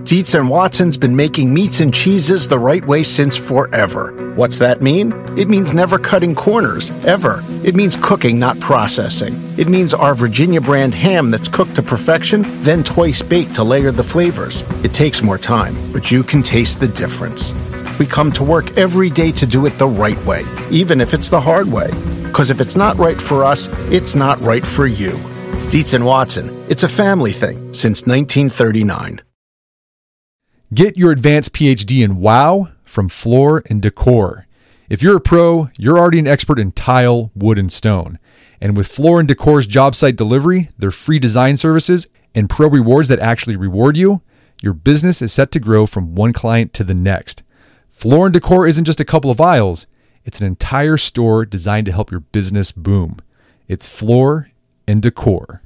Dietz and Watson's been making meats and cheeses the right way since forever. What's that mean? It means never cutting corners, ever. It means cooking, not processing. It means our Virginia brand ham that's cooked to perfection, then twice baked to layer the flavors. It takes more time, but you can taste the difference. We come to work every day to do it the right way, even if it's the hard way. Because if it's not right for us, it's not right for you. Dietz and Watson, it's a family thing since 1939. Get your advanced PhD in WOW from Floor & Decor. If you're a pro, you're already an expert in tile, wood, and stone. And with Floor & Decor's job site delivery, their free design services, and pro rewards that actually reward you, your business is set to grow from one client to the next. Floor & Decor isn't just a couple of aisles. It's an entire store designed to help your business boom. It's Floor & Decor.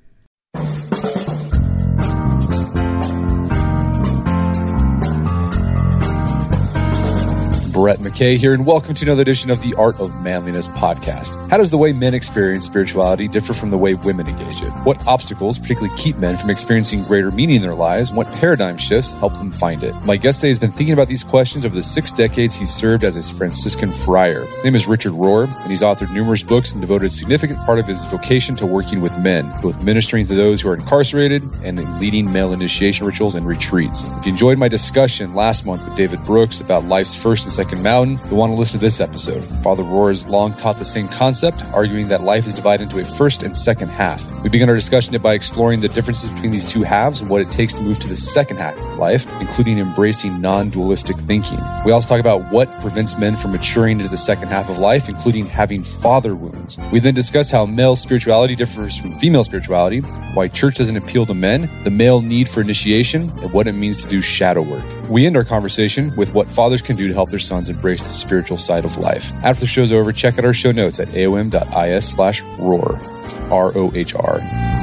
Brett McKay here, and welcome to another edition of the Art of Manliness podcast. How does the way men experience spirituality differ from the way women engage it? What obstacles particularly keep men from experiencing greater meaning in their lives? What paradigm shifts help them find it? My guest today has been thinking about these questions over the 6 decades he's served as a Franciscan friar. His name is Richard Rohr, and he's authored numerous books and devoted a significant part of his vocation to working with men, both ministering to those who are incarcerated and leading male initiation rituals and retreats. If you enjoyed my discussion last month with David Brooks about life's first and second mountain, you'll want to listen to this episode. Father Rohr has long taught the same concept, arguing that life is divided into a first and second half. We begin our discussion by exploring the differences between these two halves and what it takes to move to the second half of life, including embracing non-dualistic thinking. We also talk about what prevents men from maturing into the second half of life, including having father wounds. We then discuss how male spirituality differs from female spirituality, why church doesn't appeal to men, the male need for initiation, and what it means to do shadow work. We end our conversation with what fathers can do to help their sons embrace the spiritual side of life. After the show's over, check out our show notes at aom.is/rohr. It's ROHR.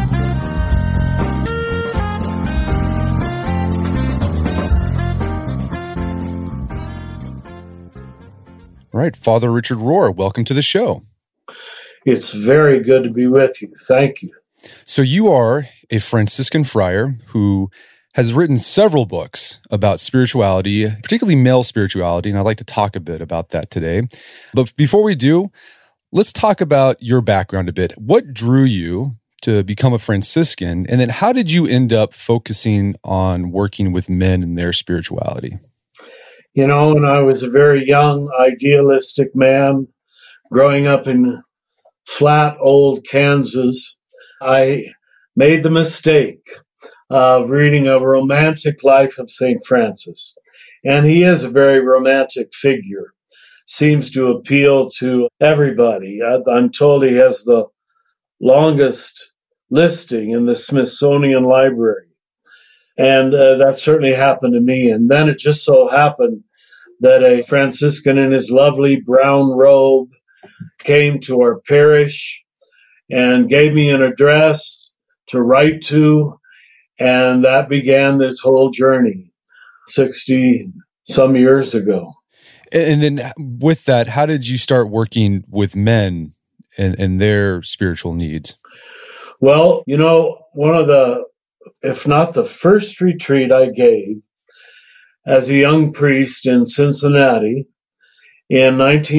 All right, Father Richard Rohr, welcome to the show. It's very good to be with you. Thank you. So you are a Franciscan friar who has written several books about spirituality, particularly male spirituality, and I'd like to talk a bit about that today. But before we do, let's talk about your background a bit. What drew you to become a Franciscan, and then how did you end up focusing on working with men and their spirituality? You know, when I was a very young, idealistic man growing up in flat, old Kansas, I made the mistake of reading A Romantic Life of St. Francis. And he is a very romantic figure, seems to appeal to everybody. I'm told he has the longest listing in the Smithsonian Library. And that certainly happened to me. And then it just so happened that a Franciscan in his lovely brown robe came to our parish and gave me an address to write to. And that began this whole journey 60 some years ago. And then with that, how did you start working with men and their spiritual needs? Well, you know, one of the, if not the first retreat I gave as a young priest in Cincinnati in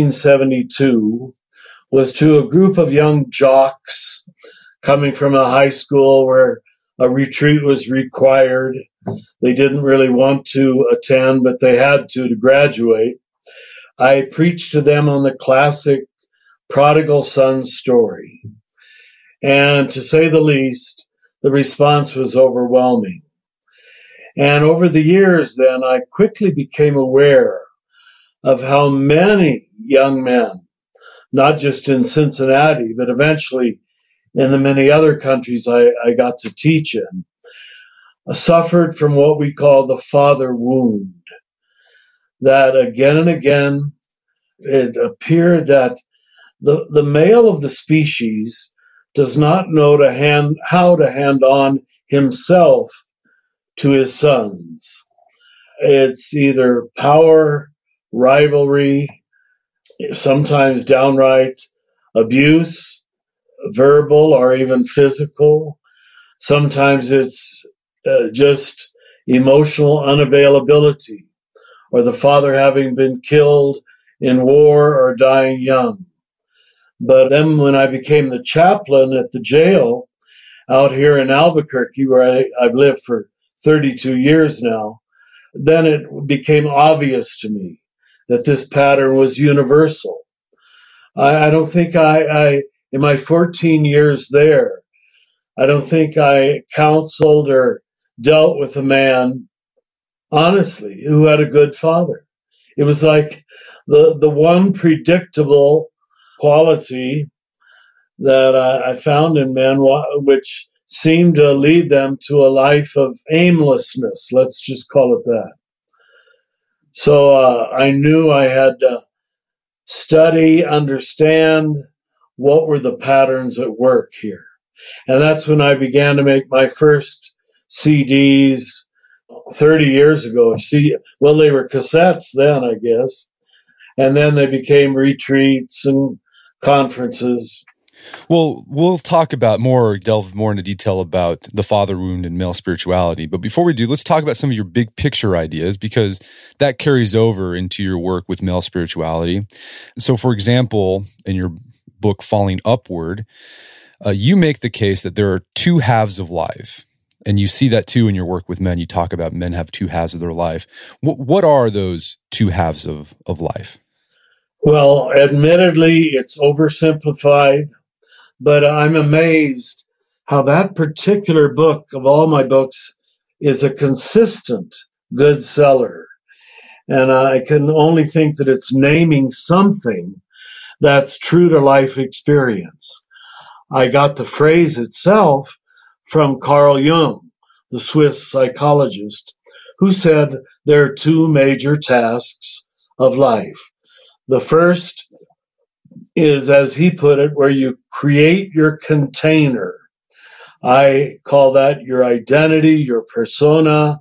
1972 was to a group of young jocks coming from a high school where a retreat was required. They didn't really want to attend, but they had to graduate. I preached to them on the classic prodigal son story. And to say the least, the response was overwhelming. And over the years then, I quickly became aware of how many young men, not just in Cincinnati, but eventually in the many other countries I got to teach in, suffered from what we call the father wound. That again and again, it appeared that the male of the species does not know how to hand on himself to his sons. It's either power, rivalry, sometimes downright abuse, verbal or even physical. Sometimes it's just emotional unavailability, or the father having been killed in war or dying young. But then when I became the chaplain at the jail out here in Albuquerque, where I've lived for 32 years now, then it became obvious to me that this pattern was universal. I don't think I in my 14 years there, I don't think I counseled or dealt with a man, honestly, who had a good father. It was like the one predictable quality that I found in men, which seemed to lead them to a life of aimlessness. Let's just call it that. So I knew I had to study, understand what were the patterns at work here. And that's when I began to make my first CDs 30 years ago. Well, they were cassettes then, I guess. And then they became retreats and conferences. Well, we'll delve more into detail about the father wound and male spirituality. But before we do, let's talk about some of your big picture ideas, because that carries over into your work with male spirituality. So, for example, in your book, Falling Upward, you make the case that there are two halves of life. And you see that too in your work with men. You talk about men have two halves of their life. What are those two halves of life? Well, admittedly, it's oversimplified, but I'm amazed how that particular book of all my books is a consistent good seller. And I can only think that it's naming something that's true to life experience. I got the phrase itself from Carl Jung, the Swiss psychologist, who said there are two major tasks of life. The first is, as he put it, where you create your container. I call that your identity, your persona,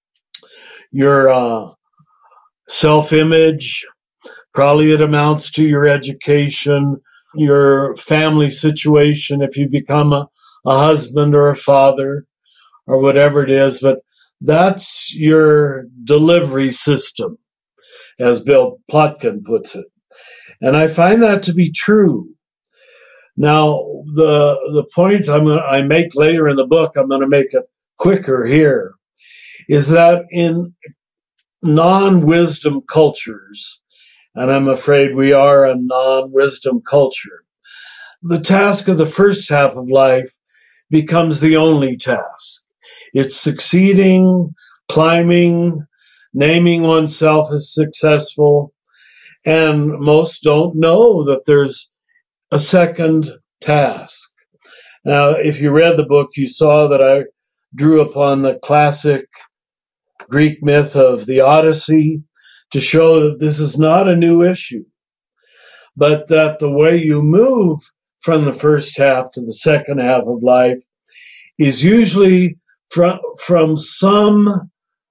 your self-image. Probably it amounts to your education, your family situation, if you become a husband or a father or whatever it is. But that's your delivery system, as Bill Plotkin puts it. And I find that to be true. Now, the point I make later in the book, I'm going to make it quicker here, is that in non-wisdom cultures, and I'm afraid we are a non-wisdom culture, the task of the first half of life becomes the only task. It's succeeding, climbing, naming oneself as successful, and most don't know that there's a second task. Now, if you read the book, you saw that I drew upon the classic Greek myth of the Odyssey to show that this is not a new issue, but that the way you move from the first half to the second half of life is usually from some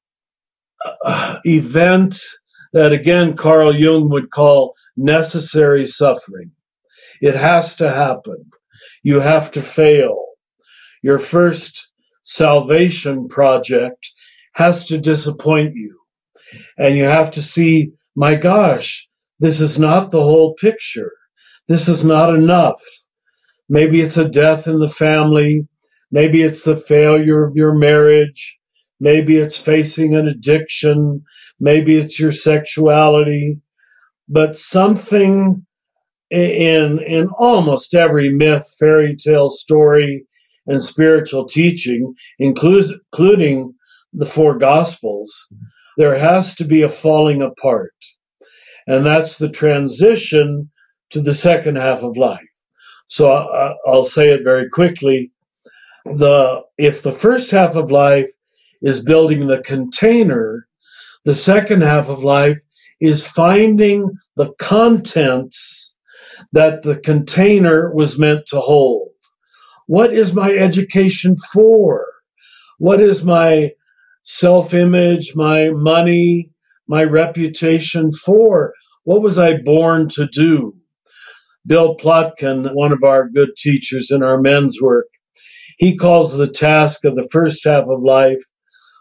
event that, again, Carl Jung would call necessary suffering. It has to happen. You have to fail. Your first salvation project has to disappoint you. And you have to see, my gosh, this is not the whole picture. This is not enough. Maybe it's a death in the family. Maybe it's the failure of your marriage. Maybe it's facing an addiction. Maybe it's your sexuality. But something in almost every myth, fairy tale story, and spiritual teaching, including the four Gospels, there has to be a falling apart. And that's the transition to the second half of life. So I'll say it very quickly. If the first half of life is building the container, the second half of life is finding the contents that the container was meant to hold. What is my education for? What is my self-image, my money, my reputation for? What was I born to do? Bill Plotkin, one of our good teachers in our men's work, he calls the task of the first half of life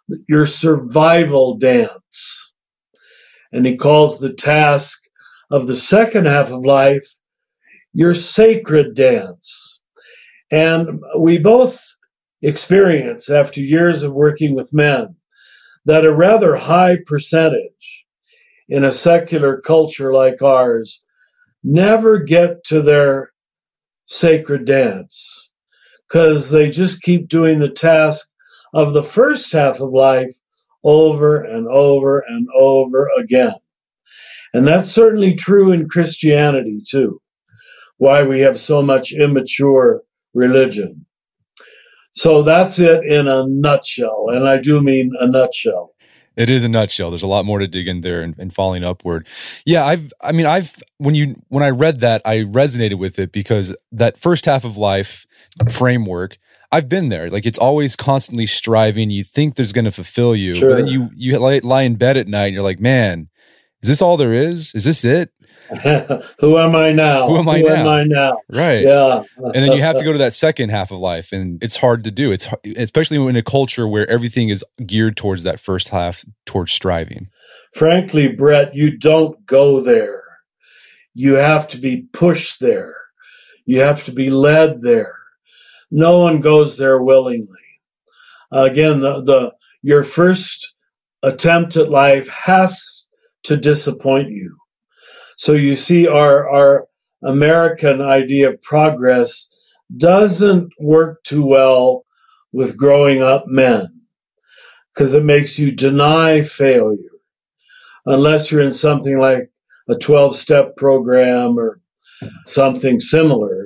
your survival dance. And he calls the task of the second half of life your sacred dance. And we both experience, after years of working with men, that a rather high percentage in a secular culture like ours never get to their sacred dance because they just keep doing the task of the first half of life over and over and over again. And that's certainly true in Christianity too, why we have so much immature religion. So that's it in a nutshell, and I do mean a nutshell. It is a nutshell. There's a lot more to dig in there and falling upward. Yeah, when I read that, I resonated with it because that first half of life framework, I've been there. Like, it's always constantly striving. You think there's going to fulfill you, Sure. but then you lie in bed at night and you're like, man, is this all there is? Is this it? Who am I now? Who am I now? Right. Yeah. And then you have to go to that second half of life, and it's hard to do. It's especially in a culture where everything is geared towards that first half, towards striving. Frankly, Brett, you don't go there. You have to be pushed there. You have to be led there. No one goes there willingly. Again, your first attempt at life has to disappoint you. So you see, our American idea of progress doesn't work too well with growing up men because it makes you deny failure. Unless you're in something like a 12-step program or something similar,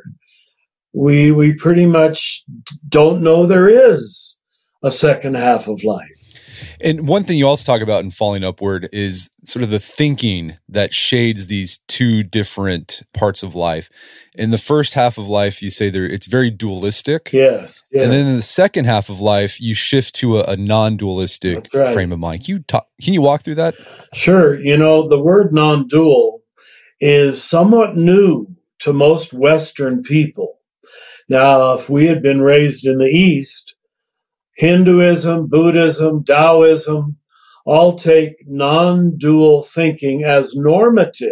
we pretty much don't know there is a second half of life. And one thing you also talk about in Falling Upward is sort of the thinking that shades these two different parts of life. In the first half of life, you say it's very dualistic. Yes. And then in the second half of life, you shift to a non-dualistic frame of mind. Can you walk through that? Sure. The word non-dual is somewhat new to most Western people. Now, if we had been raised in the East, Hinduism, Buddhism, Taoism all take non-dual thinking as normative,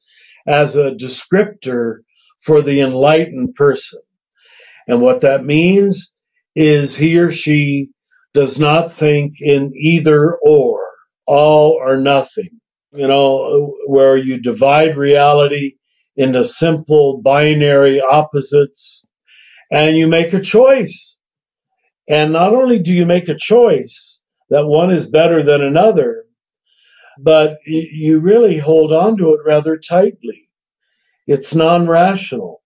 as a descriptor for the enlightened person. And what that means is he or she does not think in either or, all or nothing. Where you divide reality into simple binary opposites and you make a choice. And not only do you make a choice that one is better than another, but you really hold on to it rather tightly. It's non-rational.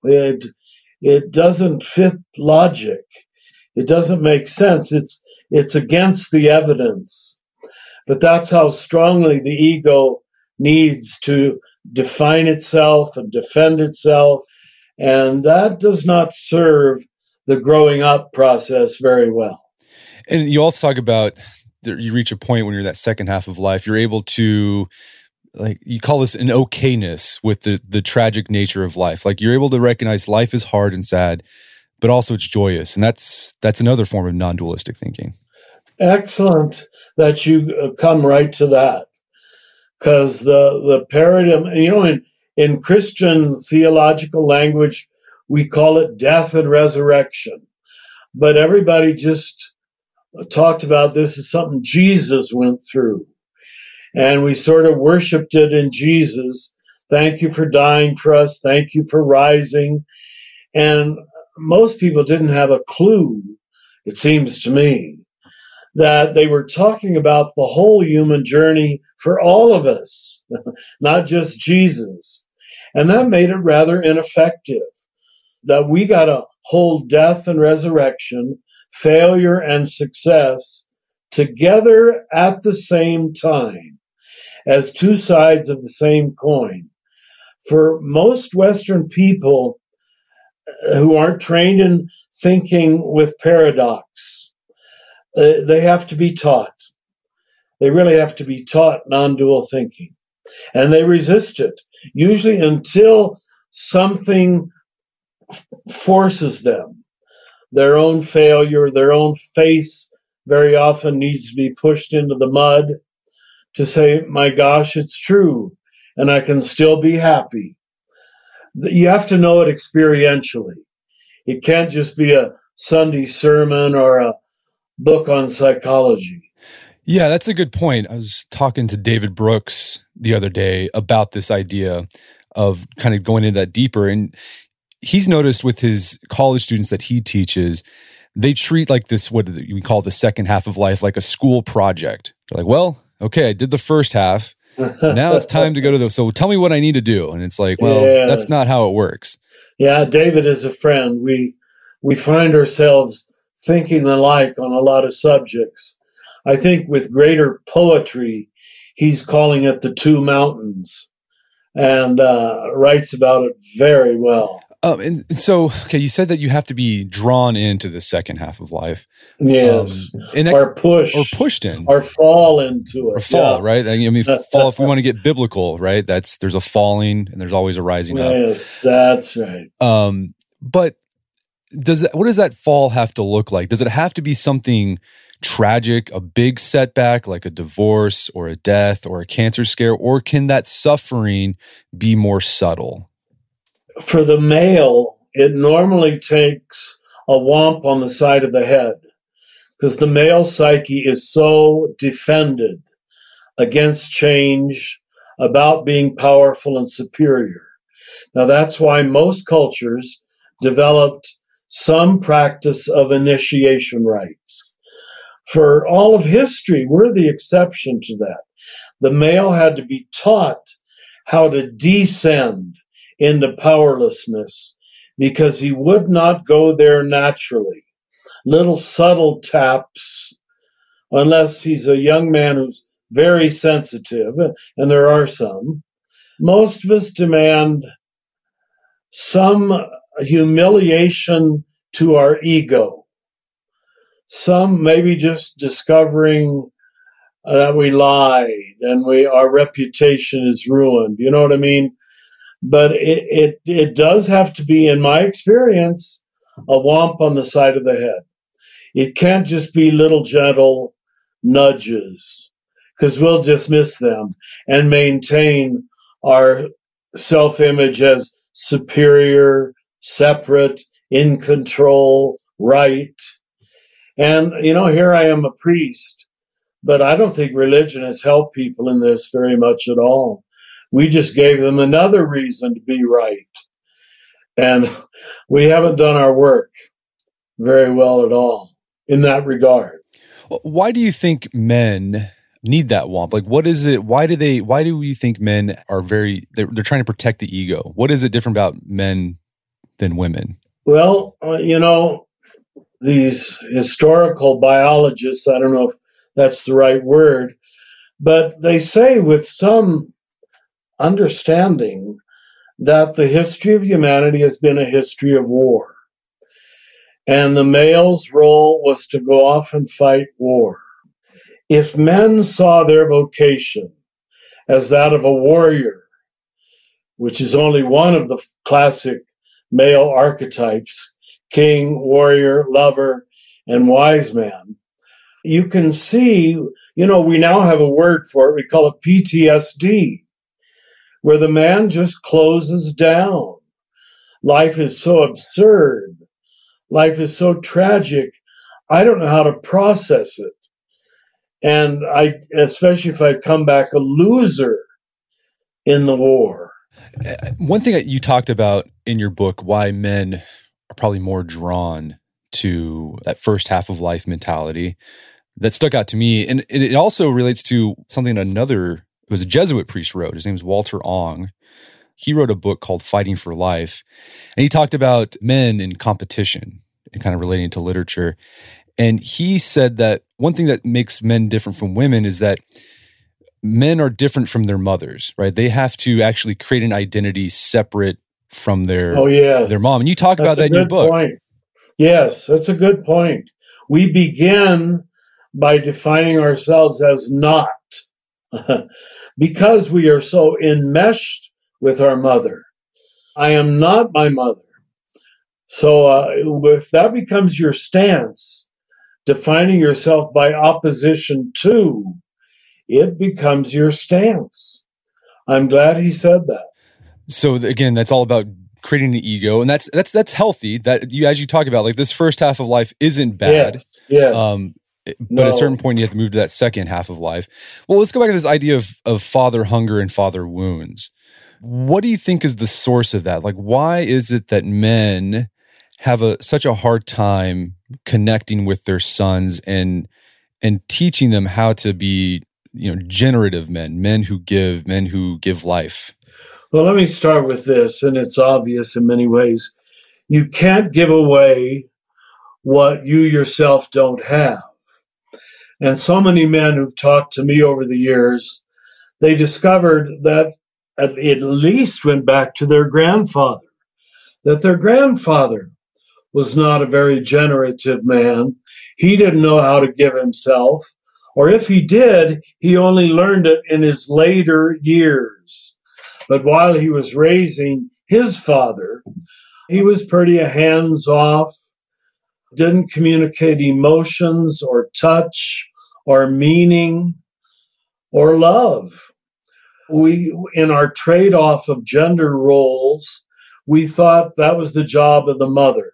It doesn't fit logic. It doesn't make sense. It's against the evidence. But that's how strongly the ego needs to define itself and defend itself. And that does not serve the growing up process very well. And you also talk about you reach a point when you're in that second half of life, you're able to, like, you call this an okayness with the tragic nature of life. Like, you're able to recognize life is hard and sad, but also it's joyous. And that's another form of non-dualistic thinking. Excellent that you come right to that. Because the paradigm, in Christian theological language, we call it death and resurrection. But everybody just talked about this as something Jesus went through. And we sort of worshiped it in Jesus. Thank you for dying for us. Thank you for rising. And most people didn't have a clue, it seems to me, that they were talking about the whole human journey for all of us, not just Jesus. And that made it rather ineffective. That we got to hold death and resurrection, failure and success together at the same time as two sides of the same coin. For most Western people who aren't trained in thinking with paradox, they have to be taught. They really have to be taught non-dual thinking. And they resist it, usually until something forces them, their own failure, their own face very often needs to be pushed into the mud to say, my gosh, it's true, and I can still be happy. You have to know it experientially. It can't just be a Sunday sermon or a book on psychology. Yeah, that's a good point. I was talking to David Brooks the other day about this idea of kind of going into that deeper. And he's noticed with his college students that he teaches, they treat like this, what we call the second half of life, like a school project. They're like, well, okay, I did the first half. Now it's time to go to the, so tell me what I need to do. And it's like, well, That's not how it works. Yeah, David is a friend. We find ourselves thinking alike on a lot of subjects. I think with greater poetry, he's calling it the two mountains, and writes about it very well. And so, okay, you said that you have to be drawn into the second half of life. Yes. Or pushed in. Or fall into it. Or fall, right? I mean, fall, if we want to get biblical, right? There's a falling and there's always a rising up. Yes, that's right. But what does that fall have to look like? Does it have to be something tragic, a big setback like a divorce or a death or a cancer scare, or can that suffering be more subtle? For the male, it normally takes a whomp on the side of the head because the male psyche is so defended against change, about being powerful and superior. Now, that's why most cultures developed some practice of initiation rites. For all of history, we're the exception to that. The male had to be taught how to descend into powerlessness because he would not go there naturally. Little subtle taps, unless he's a young man who's very sensitive, and there are some. Most of us demand some humiliation to our ego. Some maybe just discovering that we lied and our reputation is ruined. You know what I mean? But it does have to be, in my experience, a whomp on the side of the head. It can't just be little gentle nudges, because we'll dismiss them and maintain our self-image as superior, separate, in control, right. And, here I am a priest, but I don't think religion has helped people in this very much at all. We just gave them another reason to be right. And we haven't done our work very well at all in that regard. Well, why do you think men need that whomp? Like, what is it? Why do we think men are they're trying to protect the ego? What is it different about men than women? Well, these historical biologists, I don't know if that's the right word, but they say with some understanding that the history of humanity has been a history of war. And the male's role was to go off and fight war. If men saw their vocation as that of a warrior, which is only one of the classic male archetypes, king, warrior, lover, and wise man, you can see, we now have a word for it. We call it PTSD, where the man just closes down. Life is so absurd. Life is so tragic. I don't know how to process it. And especially if I come back a loser in the war. One thing that you talked about in your book, why men are probably more drawn to that first half of life mentality, that stuck out to me. And it also relates to something it was a Jesuit priest wrote. His name is Walter Ong. He wrote a book called Fighting for Life. And he talked about men in competition and kind of relating to literature. And he said that one thing that makes men different from women is that men are different from their mothers, right? They have to actually create an identity separate from their mom. And you talk about that in your book. Point. Yes, that's a good point. We begin by defining ourselves as not, because we are so enmeshed with our mother. I am not my mother. So if that becomes your stance, defining yourself by opposition to, it becomes your stance. I'm glad he said that. So again, that's all about creating the ego, and that's healthy. That you, as you talk about, like this first half of life isn't bad. Yes. But at a certain point, you have to move to that second half of life. Well, let's go back to this idea of father hunger and father wounds. What do you think is the source of that? Like, why is it that men have such a hard time connecting with their sons and teaching them how to be, generative men who give life? Well, let me start with this, and it's obvious in many ways. You can't give away what you yourself don't have. And so many men who've talked to me over the years, they discovered that at least went back to their grandfather, that their grandfather was not a very generative man. He didn't know how to give himself, or if he did, he only learned it in his later years. But while he was raising his father, he was pretty hands-off, didn't communicate emotions or touch or meaning or love. We, in our trade-off of gender roles, we thought that was the job of the mother.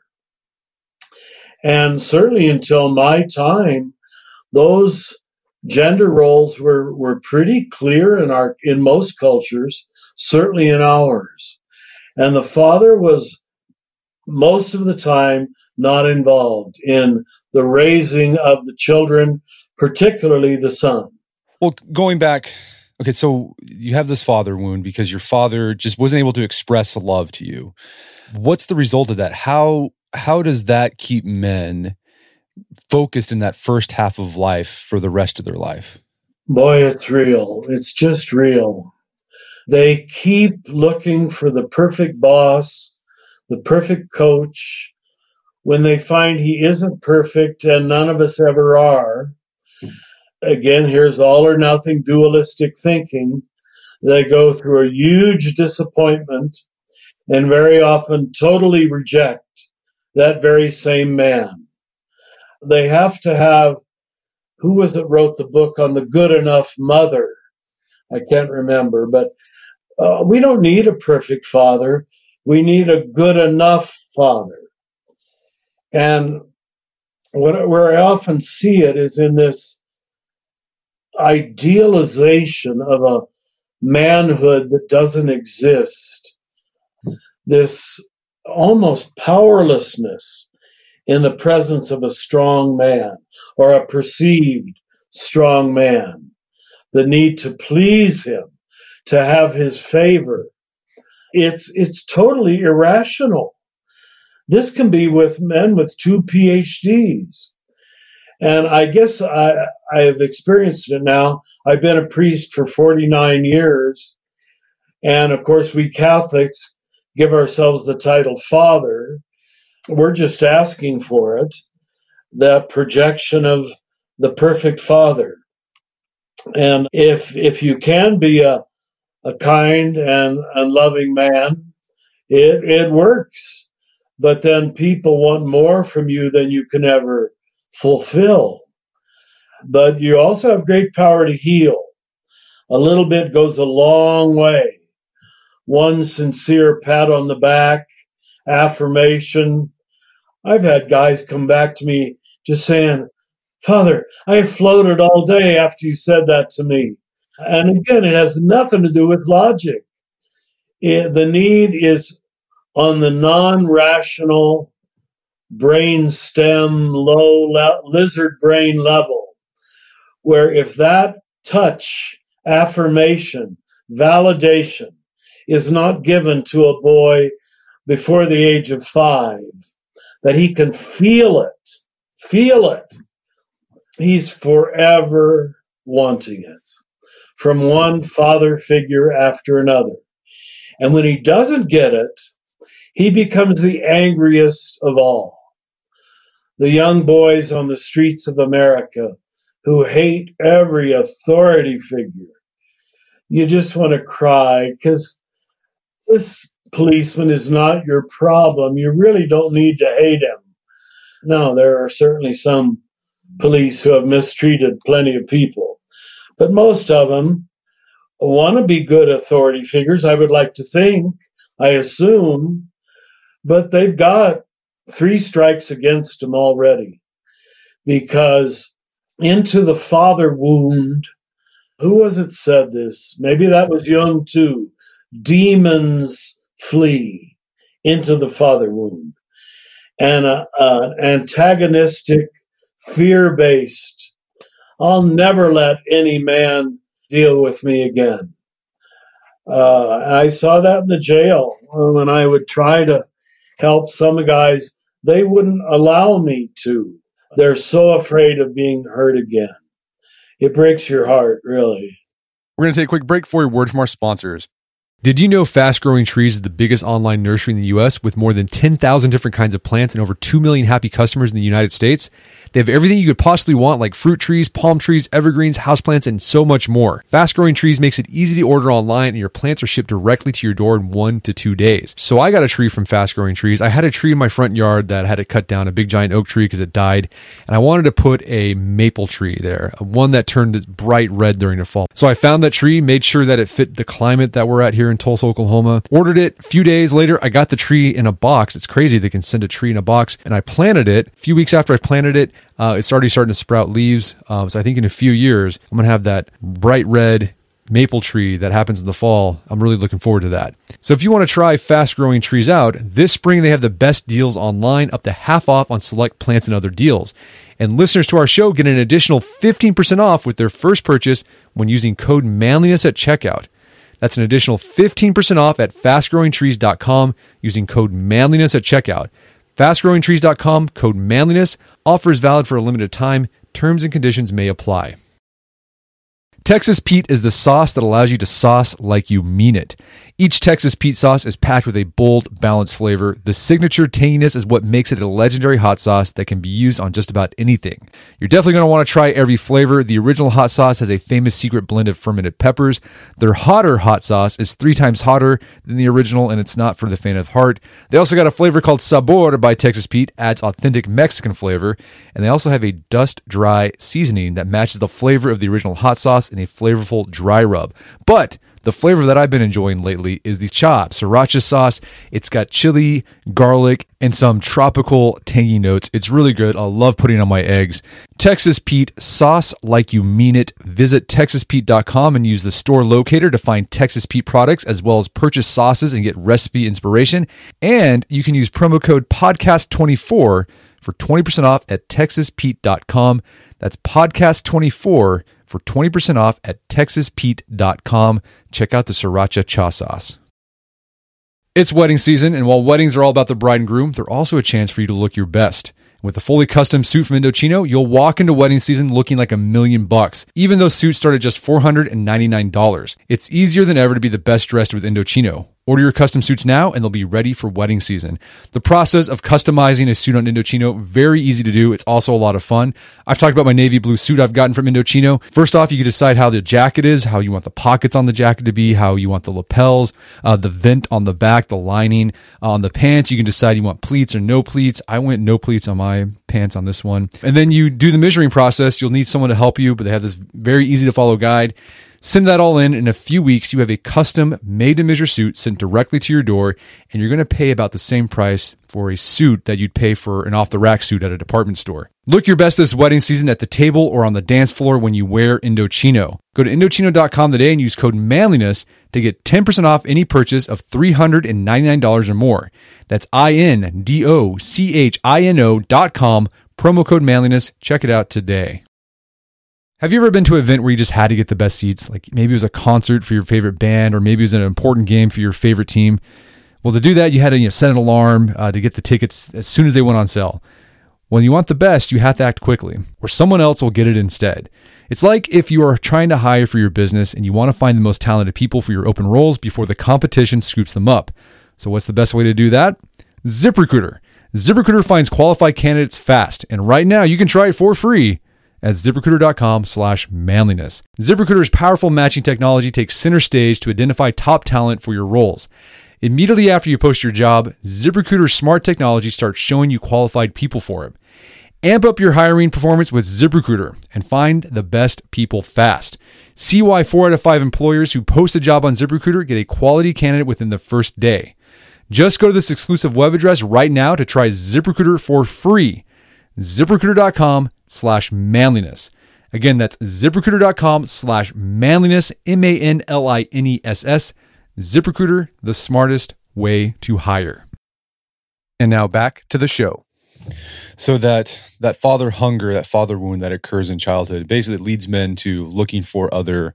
And certainly until my time, those gender roles were pretty clear in most cultures, certainly in ours. And the father was most of the time not involved in the raising of the children, particularly the son. Well, going back, okay, so you have this father wound because your father just wasn't able to express love to you. What's the result of that? How does that keep men focused in that first half of life for the rest of their life? Boy, it's real. It's just real. They keep looking for the perfect boss, the perfect coach. When they find he isn't perfect, and none of us ever are, again, here's all or nothing dualistic thinking. They go through a huge disappointment and very often totally reject that very same man. They have to have, who was it wrote the book on the good enough mother? I can't remember, but we don't need a perfect father. We need a good enough father. And where I often see it is in this idealization of a manhood that doesn't exist, this almost powerlessness in the presence of a strong man or a perceived strong man, the need to please him, to have his favor. It's totally irrational. This can be with men with 2 PhDs. And I guess I have experienced it now. I've been a priest for 49 years. And of course, we Catholics give ourselves the title Father. We're just asking for it, that projection of the perfect Father. And if you can be a kind and loving man, it works. But then people want more from you than you can ever fulfill. But you also have great power to heal. A little bit goes a long way. One sincere pat on the back, affirmation. I've had guys come back to me just saying, "Father, I floated all day after you said that to me." And again, it has nothing to do with logic. The need is on the non-rational brain stem, low lizard brain level, where if that touch, affirmation, validation is not given to a boy before the age of 5, that he can feel it, he's forever wanting it from one father figure after another. And when he doesn't get it, he becomes the angriest of all. The young boys on the streets of America who hate every authority figure. You just want to cry because this policeman is not your problem. You really don't need to hate him. No, there are certainly some police who have mistreated plenty of people. But most of them want to be good authority figures, I would like to think, I assume, but they've got 3 strikes against them already. Because into the father wound, who was it said this? Maybe that was Jung too. Demons flee into the father wound. And antagonistic, fear-based, I'll never let any man deal with me again. I saw that in the jail when I would try to help some guys. They wouldn't allow me to. They're so afraid of being hurt again. It breaks your heart, really. We're going to take a quick break for a word from our sponsors. Did you know Fast Growing Trees is the biggest online nursery in the U.S. with more than 10,000 different kinds of plants and over 2 million happy customers in the United States? They have everything you could possibly want, like fruit trees, palm trees, evergreens, houseplants, and so much more. Fast Growing Trees makes it easy to order online, and your plants are shipped directly to your door in 1 to 2 days. So I got a tree from Fast Growing Trees. I had a tree in my front yard that had to cut down, a big giant oak tree because it died, and I wanted to put a maple tree there, one that turned this bright red during the fall. So I found that tree, made sure that it fit the climate that we're at here in Tulsa, Oklahoma, ordered it. A few days later, I got the tree in a box. It's crazy they can send a tree in a box, and I planted it. A few weeks after I planted it, it's already starting to sprout leaves. So I think in a few years, I'm going to have that bright red maple tree that happens in the fall. I'm really looking forward to that. So if you want to try Fast Growing Trees out, this spring they have the best deals online, up to half off on select plants and other deals. And listeners to our show get an additional 15% off with their first purchase when using code manliness at checkout. That's an additional 15% off at fastgrowingtrees.com using code manliness at checkout. Fastgrowingtrees.com, code manliness. Offer is valid for a limited time. Terms and conditions may apply. Texas Pete is the sauce that allows you to sauce like you mean it. Each Texas Pete sauce is packed with a bold, balanced flavor. The signature tanginess is what makes it a legendary hot sauce that can be used on just about anything. You're definitely going to want to try every flavor. The original hot sauce has a famous secret blend of fermented peppers. Their hotter hot sauce is 3 times hotter than the original, and it's not for the faint of heart. They also got a flavor called Sabor by Texas Pete, adds authentic Mexican flavor, and they also have a dust-dry seasoning that matches the flavor of the original hot sauce in a flavorful dry rub. But the flavor that I've been enjoying lately is the Cha Sriracha sauce. It's got chili, garlic, and some tropical tangy notes. It's really good. I love putting it on my eggs. Texas Pete, sauce like you mean it. Visit TexasPete.com and use the store locator to find Texas Pete products, as well as purchase sauces and get recipe inspiration. And you can use promo code podcast24 for 20% off at TexasPete.com. That's podcast24 for 20% off at TexasPete.com. Check out the Sriracha Cha sauce. It's wedding season, and while weddings are all about the bride and groom, they're also a chance for you to look your best. With a fully custom suit from Indochino, you'll walk into wedding season looking like $1,000,000, even though suits start at just $499. It's easier than ever to be the best dressed with Indochino. Order your custom suits now, and they'll be ready for wedding season. The process of customizing a suit on Indochino, very easy to do. It's also a lot of fun. I've talked about my navy blue suit I've gotten from Indochino. First off, you can decide how the jacket is, how you want the pockets on the jacket to be, how you want the lapels, the vent on the back, the lining. On the pants, you can decide you want pleats or no pleats. I went no pleats on my pants on this one. And then you do the measuring process. You'll need someone to help you, but they have this very easy to follow guide. Send that all in a few weeks, you have a custom made-to-measure suit sent directly to your door, and you're going to pay about the same price for a suit that you'd pay for an off-the-rack suit at a department store. Look your best this wedding season at the table or on the dance floor when you wear Indochino. Go to Indochino.com today and use code manliness to get 10% off any purchase of $399 or more. That's INDOCHINO.com, promo code manliness. Check it out today. Have you ever been to an event where you just had to get the best seats? Like maybe it was a concert for your favorite band, or maybe it was an important game for your favorite team. Well, to do that, you had to set an alarm to get the tickets as soon as they went on sale. When you want the best, you have to act quickly, or someone else will get it instead. It's like if you are trying to hire for your business and you want to find the most talented people for your open roles before the competition scoops them up. So what's the best way to do that? ZipRecruiter. ZipRecruiter finds qualified candidates fast, and right now you can try it for free at ZipRecruiter.com/manliness. ZipRecruiter's powerful matching technology takes center stage to identify top talent for your roles. Immediately after you post your job, ZipRecruiter's smart technology starts showing you qualified people for it. Amp up your hiring performance with ZipRecruiter and find the best people fast. See why 4 out of 5 employers who post a job on ZipRecruiter get a quality candidate within the first day. Just go to this exclusive web address right now to try ZipRecruiter for free. ZipRecruiter.com/manliness. Again, that's ZipRecruiter.com/manliness, MANLINESS. ZipRecruiter, the smartest way to hire. And now back to the show. So that father hunger, that father wound that occurs in childhood basically leads men to looking for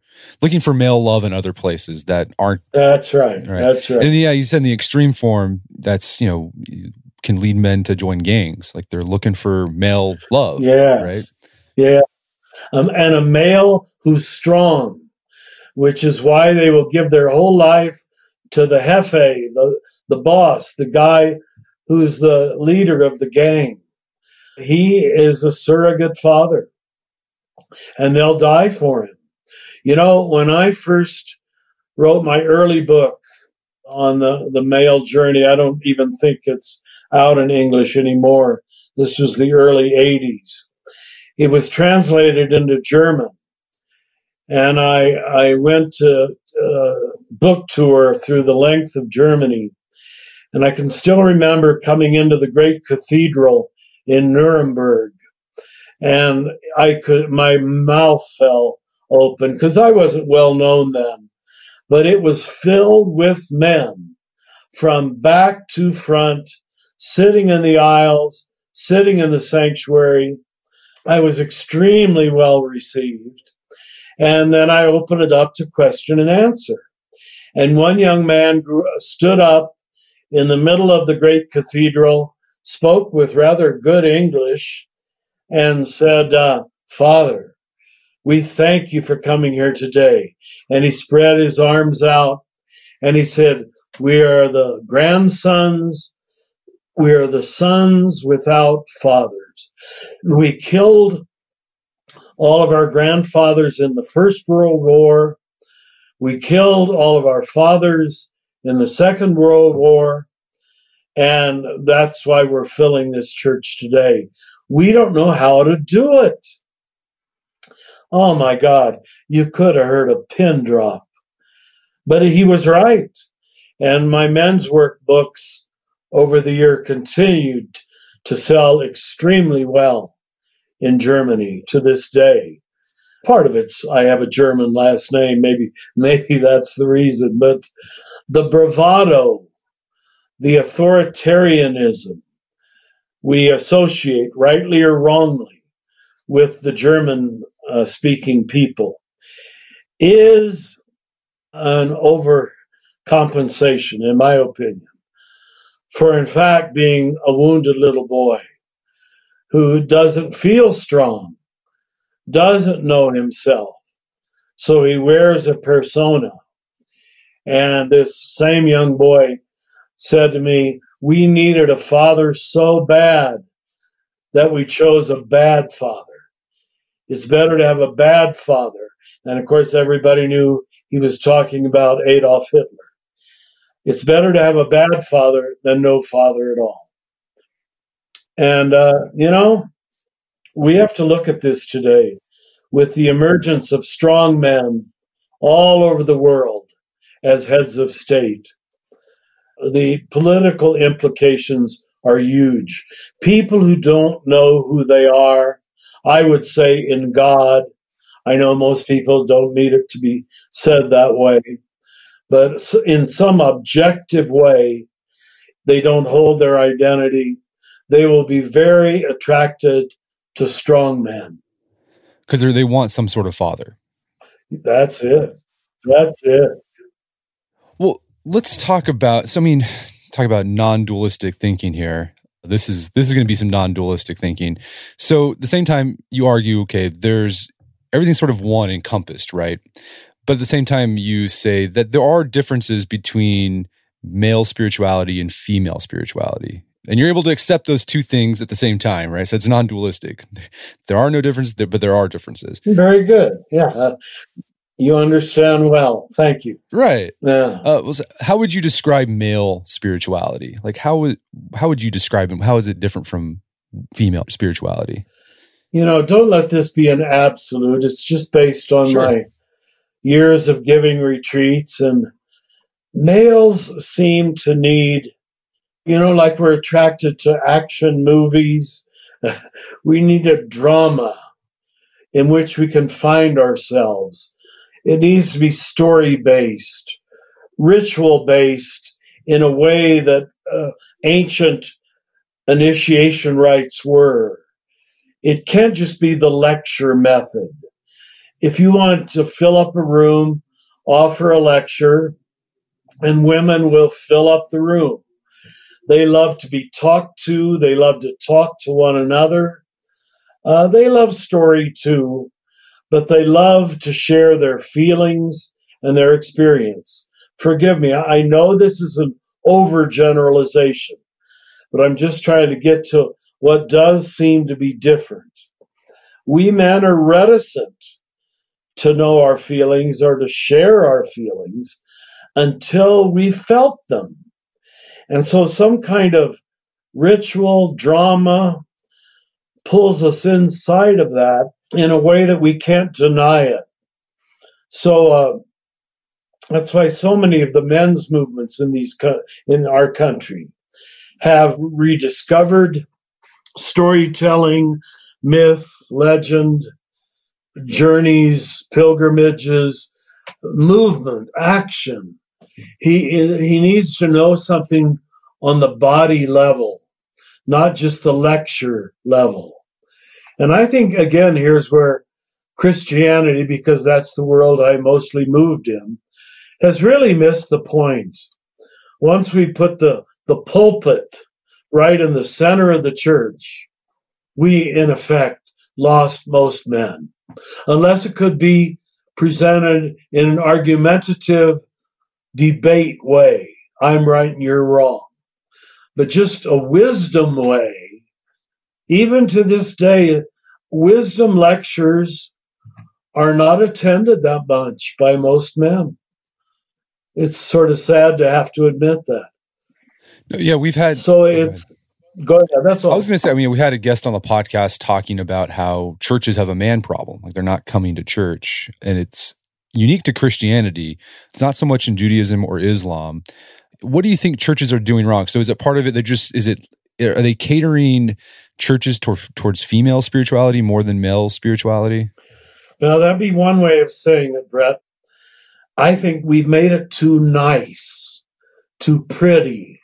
male love in other places that aren't. That's right. That's right. And yeah, you said in the extreme form, that's, can lead men to join gangs. Like they're looking for male love. Yes. Right. Yeah. And a male who's strong, which is why they will give their whole life to the jefe, the boss, the guy who's the leader of the gang. He is a surrogate father, and they'll die for him. When I first wrote my early book on the male journey, I don't even think it's out in English anymore. This was the early 80s. It was translated into German, and I went to a book tour through the length of Germany. And I can still remember coming into the great cathedral in Nuremberg, and my mouth fell open because I wasn't well known then, but it was filled with men from back to front, sitting in the aisles, sitting in the sanctuary. I was extremely well received. And then I opened it up to question and answer. And one young man stood up in the middle of the great cathedral, spoke with rather good English, and said, "Father, we thank you for coming here today." And he spread his arms out, and he said, "We are the grandsons, we are the sons without fathers. We killed all of our grandfathers in the First World War. We killed all of our fathers in the Second World War, and that's why we're filling this church today. We don't know how to do it." Oh my God, you could have heard a pin drop. But he was right. And my men's work books over the year continued to sell extremely well in Germany to this day. Part of it's I have a German last name, maybe that's the reason, but the bravado, the authoritarianism we associate, rightly or wrongly, with the German speaking people is an overcompensation, in my opinion, for in fact being a wounded little boy who doesn't feel strong, doesn't know himself, so he wears a persona. And this same young boy said to me, "We needed a father so bad that we chose a bad father. It's better to have a bad father." And of course, everybody knew he was talking about Adolf Hitler. It's better to have a bad father than no father at all. And, we have to look at this today with the emergence of strong men all over the world as heads of state. The political implications are huge. People who don't know who they are, I would say in God. I know most people don't need it to be said that way, but in some objective way, they don't hold their identity. They will be very attracted to strong men. Because they want some sort of father. That's it. Well, let's talk about, non-dualistic thinking here. This is going to be some non-dualistic thinking. So at the same time, you argue, okay, there's everything's sort of one encompassed, right? But at the same time, you say that there are differences between male spirituality and female spirituality. And you're able to accept those two things at the same time, right? So it's non-dualistic. There are no differences, but there are differences. Very good. Yeah. You understand well. Thank you. Right. Yeah. How would you describe male spirituality? Like how would you describe it? How is it different from female spirituality? Don't let this be an absolute. It's just based on my years of giving retreats. And males seem to need, like we're attracted to action movies. We need a drama in which we can find ourselves. It needs to be story-based, ritual-based, in a way that ancient initiation rites were. It can't just be the lecture method. If you want to fill up a room, offer a lecture, and women will fill up the room. They love to be talked to. They love to talk to one another. They love story too, but they love to share their feelings and their experience. Forgive me, I know this is an overgeneralization, but I'm just trying to get to what does seem to be different. We men are reticent to know our feelings or to share our feelings until we felt them. And so some kind of ritual drama pulls us inside of that in a way that we can't deny it. So that's why so many of the men's movements in our country have rediscovered storytelling, myth, legend, journeys, pilgrimages, movement, action. He needs to know something on the body level, not just the lecture level. And I think, again, here's where Christianity, because that's the world I mostly moved in, has really missed the point. Once we put the pulpit right in the center of the church, we, in effect, lost most men. Unless it could be presented in an argumentative debate way. I'm right and you're wrong. But just a wisdom way. Even to this day, wisdom lectures are not attended that much by most men. It's sort of sad to have to admit that. Yeah, we've had... Go ahead, that's all. I was going to say, we had a guest on the podcast talking about how churches have a man problem. Like, they're not coming to church. And it's unique to Christianity. It's not so much in Judaism or Islam. What do you think churches are doing wrong? So is it part of it are they catering churches towards female spirituality more than male spirituality? Well, that'd be one way of saying it, Brett. I think we've made it too nice, too pretty.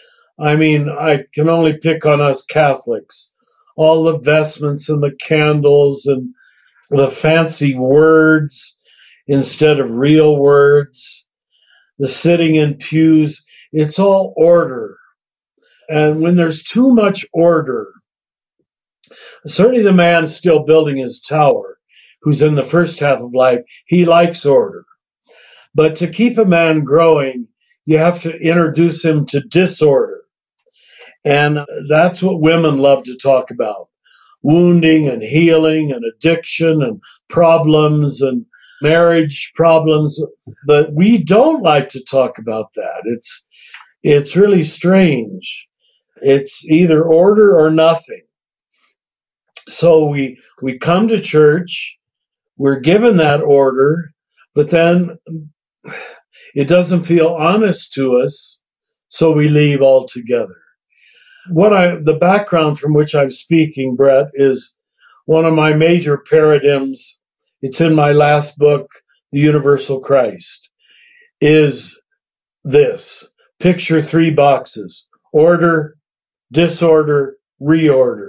I can only pick on us Catholics. All the vestments and the candles and the fancy words instead of real words, the sitting in pews, it's all order. And when there's too much order, certainly the man still building his tower, who's in the first half of life, he likes order. But to keep a man growing, you have to introduce him to disorder. And that's what women love to talk about. Wounding and healing and addiction and problems and marriage problems. But we don't like to talk about that. It's really strange. It's either order or nothing. So we come to church, we're given that order, but then it doesn't feel honest to us, so we leave altogether. The background from which I'm speaking, Brett, is one of my major paradigms. It's in my last book, The Universal Christ, is this. Picture 3 boxes: order, disorder, reorder.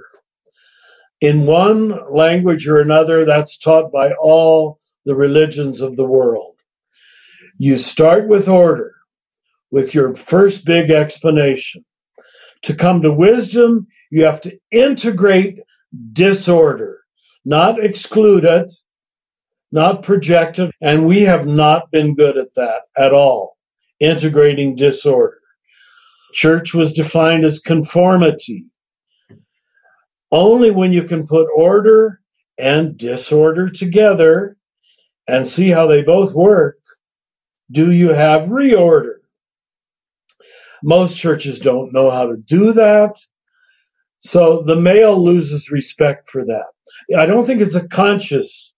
In one language or another, that's taught by all the religions of the world. You start with order, with your first big explanation. To come to wisdom, you have to integrate disorder, not exclude it, not project it, and we have not been good at that at all, integrating disorder. Church was defined as conformity. Only when you can put order and disorder together and see how they both work do you have reorder. Most churches don't know how to do that. So the male loses respect for that. I don't think it's a conscious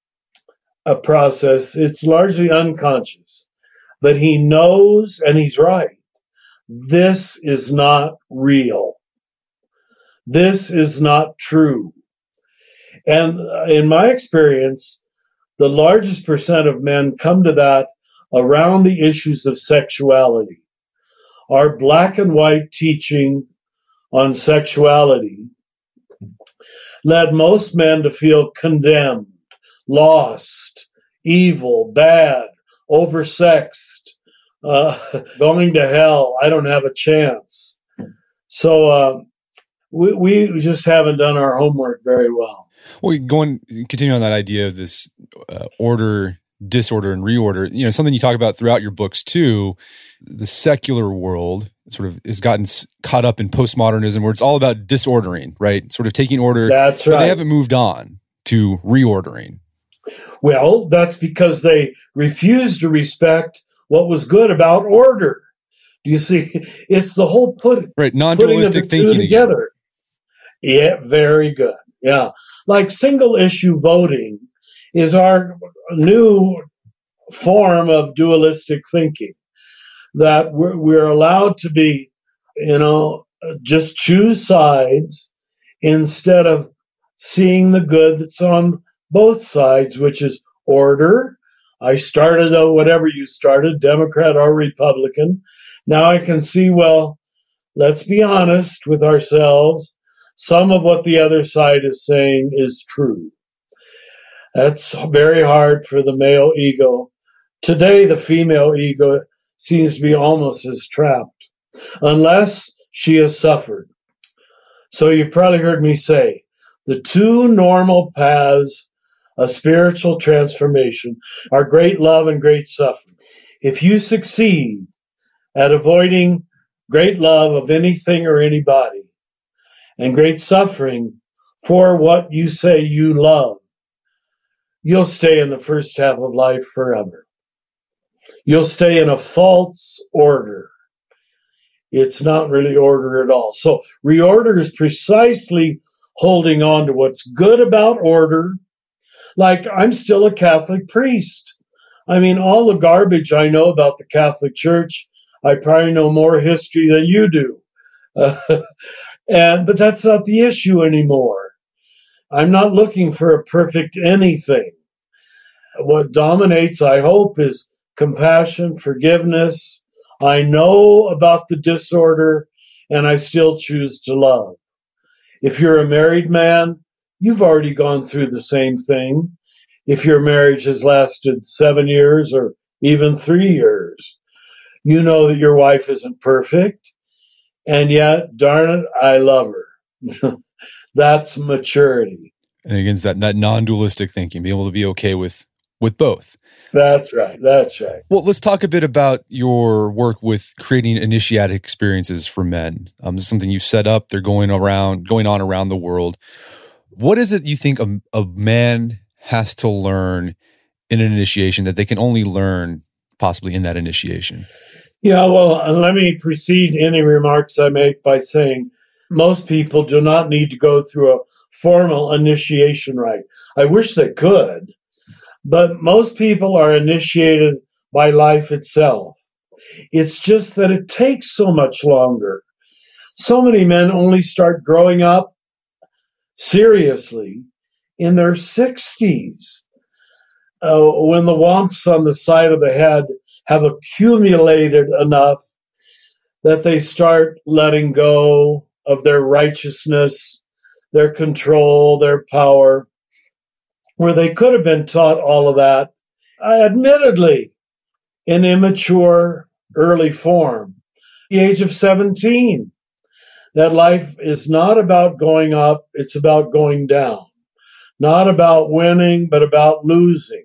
process. It's largely unconscious. But he knows, and he's right, this is not real. This is not true. And in my experience, the largest percent of men come to that around the issues of sexuality. Our black and white teaching on sexuality led most men to feel condemned, lost, evil, bad, oversexed, going to hell. I don't have a chance. So we just haven't done our homework very well. Well, continue on that idea of this order, disorder, and reorder. Something you talk about throughout your books too. The secular world sort of has gotten caught up in postmodernism, where it's all about disordering, right? Sort of taking order. That's right. But they haven't moved on to reordering. Well, that's because they refuse to respect what was good about order. Do you see? It's the whole non-dualistic thinking together. Yeah, very good. Yeah, like single issue voting is our new form of dualistic thinking, that we're allowed to be, just choose sides instead of seeing the good that's on both sides, which is order. I started whatever you started, Democrat or Republican. Now I can see, well, let's be honest with ourselves. Some of what the other side is saying is true. That's very hard for the male ego. Today, the female ego seems to be almost as trapped, unless she has suffered. So you've probably heard me say, the two normal paths of spiritual transformation are great love and great suffering. If you succeed at avoiding great love of anything or anybody, and great suffering for what you say you love, you'll stay in the first half of life forever. You'll stay in a false order. It's not really order at all. So reorder is precisely holding on to what's good about order. Like, I'm still a Catholic priest. I mean, all the garbage I know about the Catholic Church, I probably know more history than you do. But that's not the issue anymore. I'm not looking for a perfect anything. What dominates, I hope, is compassion, forgiveness. I know about the disorder, and I still choose to love. If you're a married man, you've already gone through the same thing. If your marriage has lasted 7 years or even 3 years, you know that your wife isn't perfect. And yet, darn it, I love her. That's maturity. And again, it's that non-dualistic thinking, being able to be okay with both. That's right. That's right. Well, let's talk a bit about your work with creating initiatic experiences for men. This is something you set up. They're going on around the world. What is it you think a man has to learn in an initiation that they can only learn possibly in that initiation? Yeah, well, let me precede any remarks I make by saying most people do not need to go through a formal initiation rite. I wish they could, but most people are initiated by life itself. It's just that it takes so much longer. So many men only start growing up seriously in their 60s, when the whomps on the side of the head have accumulated enough that they start letting go of their righteousness, their control, their power, where they could have been taught all of that, admittedly, in immature early form. The age of 17, that life is not about going up, it's about going down. Not about winning, but about losing.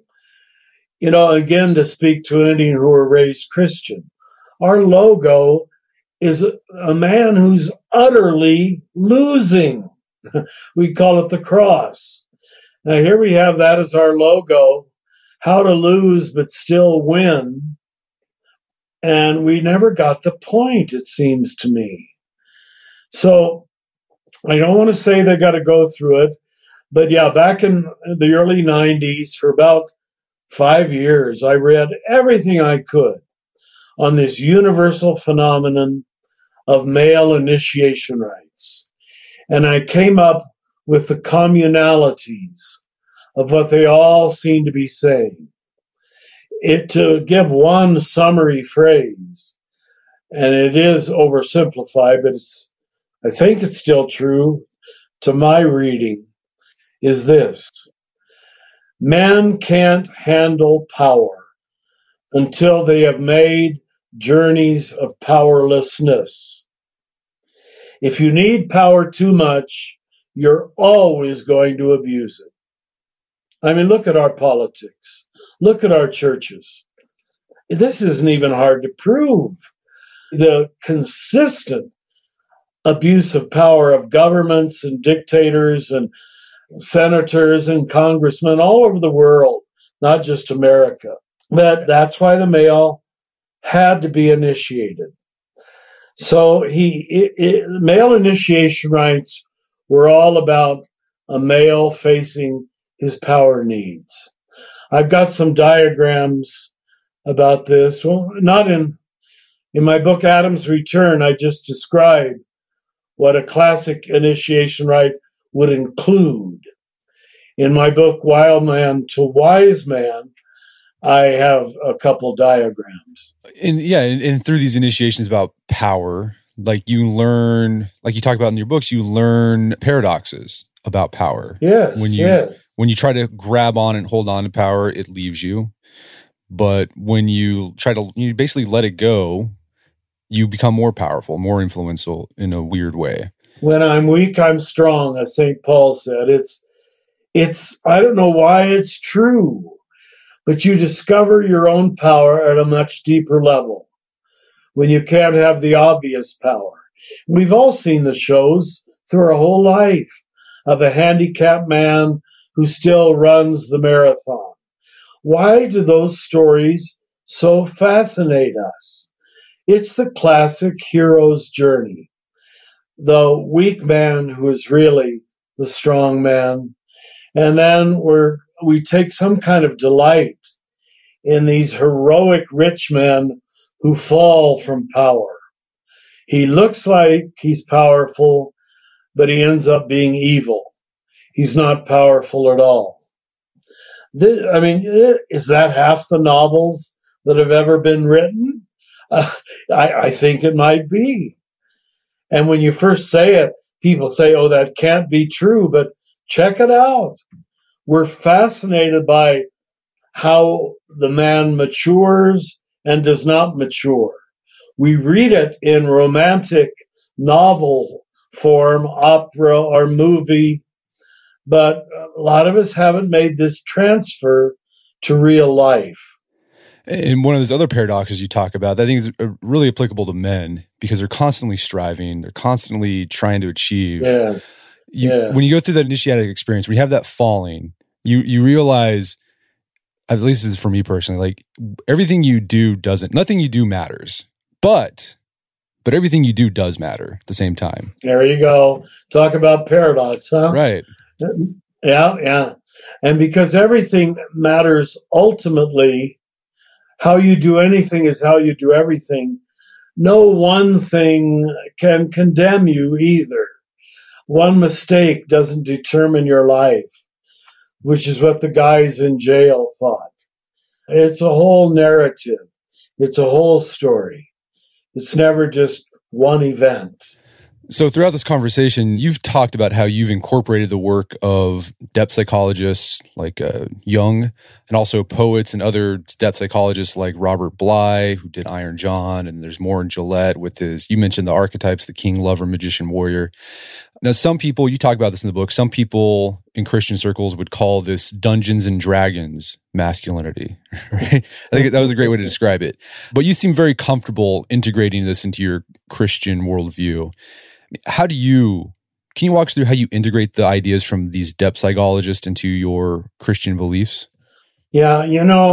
Again, to speak to any who were raised Christian, our logo is a man who's utterly losing. We call it the cross. Now, here we have that as our logo, how to lose but still win. And we never got the point, it seems to me. So I don't want to say they got to go through it, but yeah, back in the early 90s, for about 5 years, I read everything I could on this universal phenomenon of male initiation rites. And I came up with the communalities of what they all seem to be saying. To give one summary phrase, and it is oversimplified, but I think it's still true to my reading, is this: men can't handle power until they have made journeys of powerlessness. If you need power too much, you're always going to abuse it. I mean, look at our politics. Look at our churches. This isn't even hard to prove. The consistent abuse of power of governments and dictators and senators and congressmen all over the world, not just America. That's why the male had to be initiated. So male initiation rites were all about a male facing his power needs. I've got some diagrams about this. Well, not in my book, Adam's Return, I just described what a classic initiation rite would include. In my book, Wild Man to Wise Man, I have a couple diagrams. And through these initiations about power, like you learn, like you talk about in your books, you learn paradoxes about power. Yes, when you try to grab on and hold on to power, it leaves you. But when you basically let it go, you become more powerful, more influential in a weird way. When I'm weak, I'm strong, as St. Paul said. It's I don't know why it's true, but you discover your own power at a much deeper level when you can't have the obvious power. We've all seen the shows through our whole life of a handicapped man who still runs the marathon. Why do those stories so fascinate us? It's the classic hero's journey. The weak man who is really the strong man. And then we take some kind of delight in these heroic rich men who fall from power. He looks like he's powerful, but he ends up being evil. He's not powerful at all. Is that half the novels that have ever been written? I think it might be. And when you first say it, people say, oh, that can't be true, but check it out. We're fascinated by how the man matures and does not mature. We read it in romantic novel form, opera or movie, but a lot of us haven't made this transfer to real life. And one of those other paradoxes you talk about, that I think is really applicable to men because they're constantly striving, they're constantly trying to achieve. When you go through that initiatic experience, when you have that falling, you realize, at least this is for me personally, like everything you do nothing you do matters, but everything you do does matter at the same time. There you go. Talk about paradox, huh? Right. Yeah. And because everything matters ultimately, how you do anything is how you do everything. No one thing can condemn you either. One mistake doesn't determine your life, which is what the guys in jail thought. It's a whole narrative. It's a whole story. It's never just one event. So throughout this conversation, you've talked about how you've incorporated the work of depth psychologists like Jung, and also poets and other depth psychologists like Robert Bly, who did Iron John, and there's more in Gillette with you mentioned the archetypes, the king, lover, magician, warrior. Now, some people, you talk about this in the book, some people in Christian circles would call this Dungeons and Dragons masculinity, right? I think that was a great way to describe it. But you seem very comfortable integrating this into your Christian worldview. Can you walk us through how you integrate the ideas from these depth psychologists into your Christian beliefs? Yeah,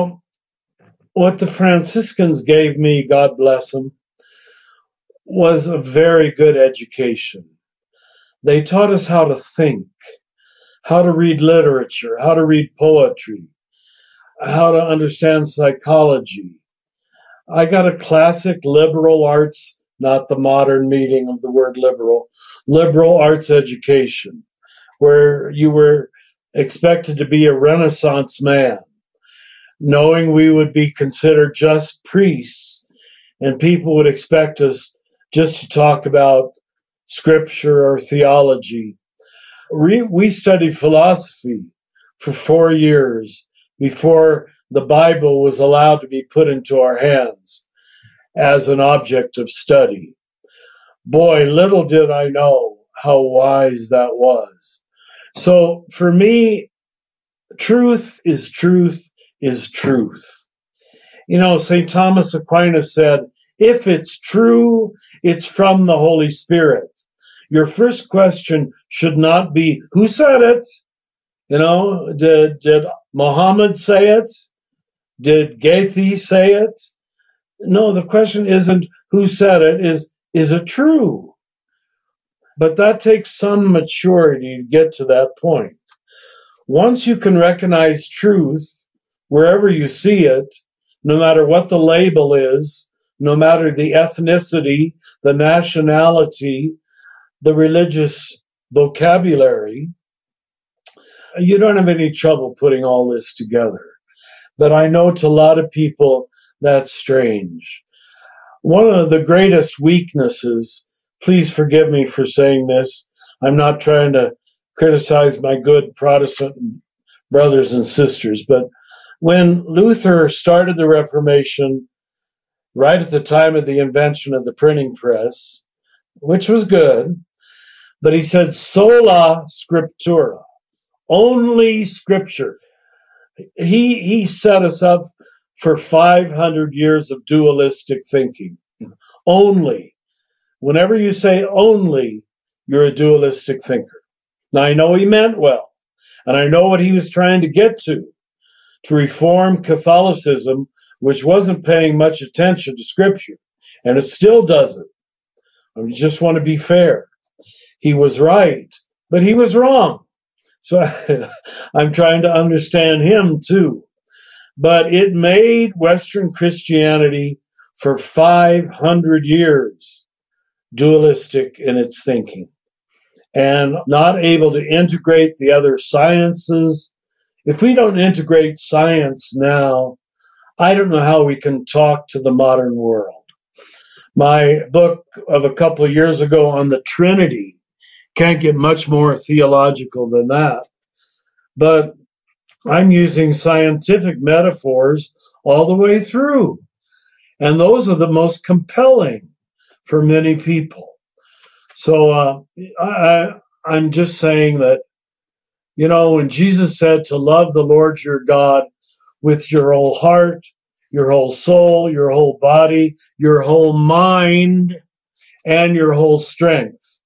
what the Franciscans gave me, God bless them, was a very good education. They taught us how to think, how to read literature, how to read poetry, how to understand psychology. I got a classic liberal arts, not the modern meaning of the word liberal arts education, where you were expected to be a Renaissance man, knowing we would be considered just priests, and people would expect us just to talk about scripture or theology. We studied philosophy for 4 years before the Bible was allowed to be put into our hands as an object of study. Boy, little did I know how wise that was. So for me, truth is truth is truth. St. Thomas Aquinas said, if it's true, it's from the Holy Spirit. Your first question should not be, who said it? Did Muhammad say it? Did Goethe say it? No, the question isn't who said it, is it true? But that takes some maturity to get to that point. Once you can recognize truth wherever you see it, no matter what the label is, no matter the ethnicity, the nationality, the religious vocabulary, you don't have any trouble putting all this together. But I know to a lot of people that's strange. One of the greatest weaknesses, please forgive me for saying this, I'm not trying to criticize my good Protestant brothers and sisters, but when Luther started the Reformation, right at the time of the invention of the printing press, which was good, but he said, sola scriptura, only scripture. He set us up for 500 years of dualistic thinking. Only. Whenever you say only, you're a dualistic thinker. Now, I know he meant well, and I know what he was trying to get to reform Catholicism, which wasn't paying much attention to Scripture, and it still doesn't. I just want to be fair. He was right, but he was wrong. So I'm trying to understand him too. But it made Western Christianity for 500 years dualistic in its thinking and not able to integrate the other sciences. If we don't integrate science now, I don't know how we can talk to the modern world. My book of a couple of years ago on the Trinity can't get much more theological than that. But I'm using scientific metaphors all the way through. And those are the most compelling for many people. So I'm just saying that, when Jesus said to love the Lord your God with your whole heart, your whole soul, your whole body, your whole mind, and your whole strength,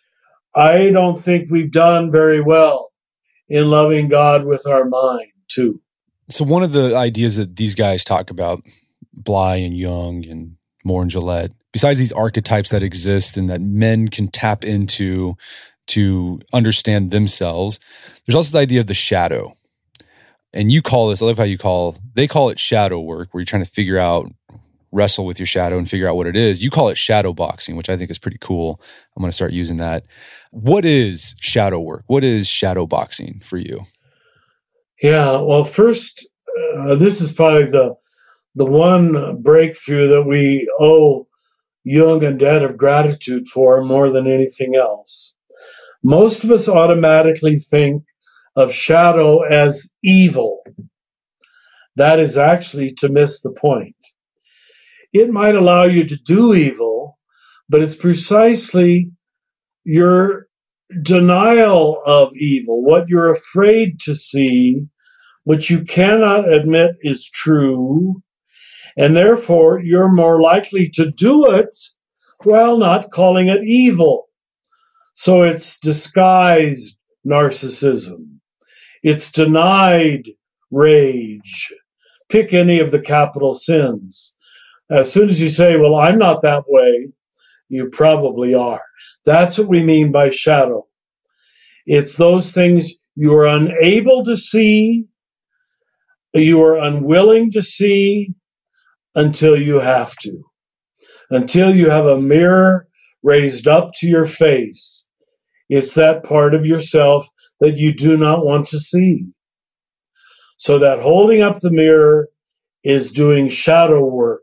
I don't think we've done very well in loving God with our mind, too. So one of the ideas that these guys talk about, Bly and Jung and Moore and Gillette, besides these archetypes that exist and that men can tap into to understand themselves, there's also the idea of the shadow. And you call this, I love how they call it shadow work, where you're trying to wrestle with your shadow and figure out what it is. You call it shadow boxing, which I think is pretty cool. I'm going to start using that. What is shadow work? What is shadow boxing for you? Yeah, well, first, this is probably the one breakthrough that we owe Jung a debt of gratitude for more than anything else. Most of us automatically think of shadow as evil. That is actually to miss the point. It might allow you to do evil, but it's precisely your denial of evil, what you're afraid to see, which you cannot admit is true, and therefore you're more likely to do it while not calling it evil. So it's disguised narcissism. It's denied rage. Pick any of the capital sins. As soon as you say, well, I'm not that way, you probably are. That's what we mean by shadow. It's those things you are unable to see, you are unwilling to see until you have to. Until you have a mirror raised up to your face. It's that part of yourself that you do not want to see. So that holding up the mirror is doing shadow work.